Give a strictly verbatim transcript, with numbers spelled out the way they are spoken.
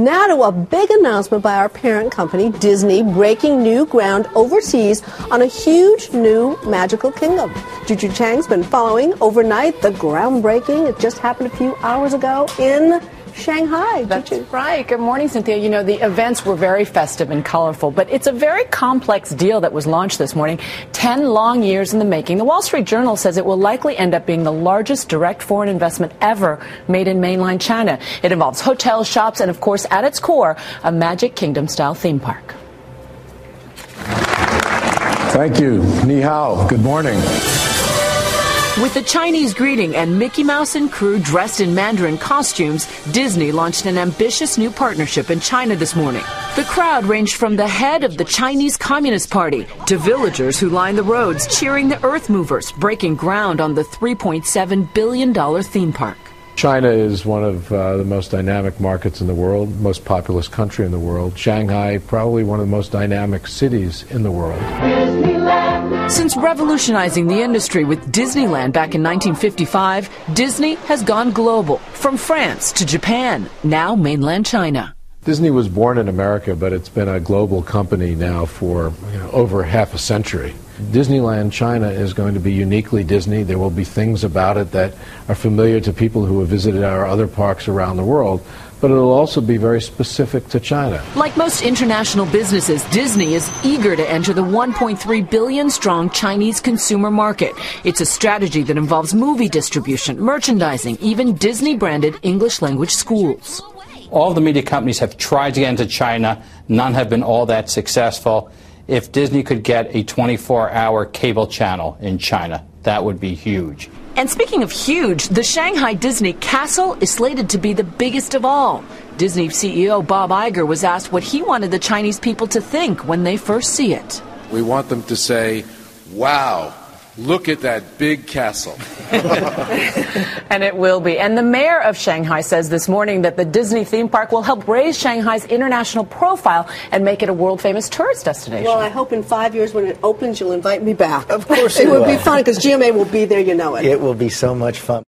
Now to a big announcement by our parent company, Disney, breaking new ground overseas on a huge new magical kingdom. Juju Chang's been following overnight the groundbreaking. It just happened a few hours ago in Shanghai. That's Juju. right. Good morning, Cynthia. You know, the events were very festive and colorful, but it's a very complex deal that was launched this morning. Ten long years in the making. The Wall Street Journal says it will likely end up being the largest direct foreign investment ever made in mainland China. It involves hotels, shops, and, of course, at its core, a Magic Kingdom-style theme park. Thank you. Ni hao. Good morning. With the Chinese greeting and Mickey Mouse and crew dressed in Mandarin costumes, Disney launched an ambitious new partnership in China this morning. The crowd ranged from the head of the Chinese Communist Party to villagers who lined the roads cheering the Earth Movers, breaking ground on the three point seven billion dollars theme park. China is one of uh, the most dynamic markets in the world, most populous country in the world. Shanghai, probably one of the most dynamic cities in the world. Since revolutionizing the industry with Disneyland back in nineteen fifty-five, Disney has gone global, from France to Japan, now mainland China. Disney was born in America, but it's been a global company now for you know, over half a century. Disneyland China is going to be uniquely Disney. There will be things about it that are familiar to people who have visited our other parks around the world, but it will also be very specific to China. Like most international businesses, Disney is eager to enter the one point three billion strong Chinese consumer market. It's a strategy that involves movie distribution, merchandising, even Disney-branded English-language schools. All of the media companies have tried to get into China. None have been all that successful. If Disney could get a twenty-four hour cable channel in China, that would be huge. And speaking of huge, the Shanghai Disney Castle is slated to be the biggest of all. Disney C E O Bob Iger was asked what he wanted the Chinese people to think when they first see it. We want them to say, wow, look at that big castle. And it will be. And the mayor of Shanghai says this morning that the Disney theme park will help raise Shanghai's international profile and make it a world-famous tourist destination. Well, I hope in five years when it opens, you'll invite me back. Of course it you would will. be fun because G M A will be there, you know it. It will be so much fun.